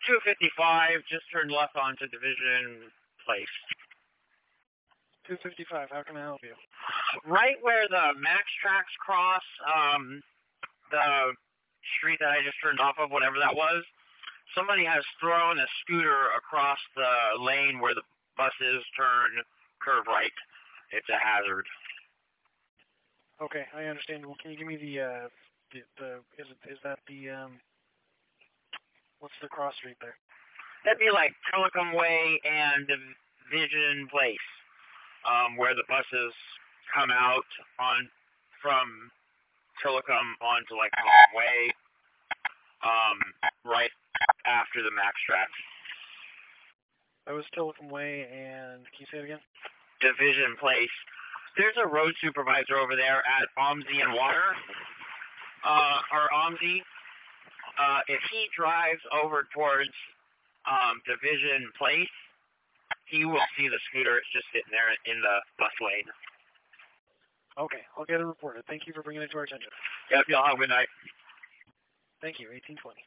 255, just turn left onto Division Place. 255, how can I help you? Right where the Max tracks cross, the street that I just turned off of, whatever that was, somebody has thrown a scooter across the lane where the buses turn curve right. It's a hazard. Okay, I understand. Well, can you give me the is that the, what's the cross street there? That'd be like Telecom Way and Division Place, where the buses come out from Telecom onto like Telecom Way, right after the Max tracks. That was Telecom Way, and can you say it again? Division Place. There's a road supervisor over there at OMSI and Water, or OMSI. If he drives over towards Division Place, he will see the scooter. It's just sitting there in the bus lane. Okay, I'll get it reported. Thank you for bringing it to our attention. Yep, y'all have a good night. Thank you, 1820.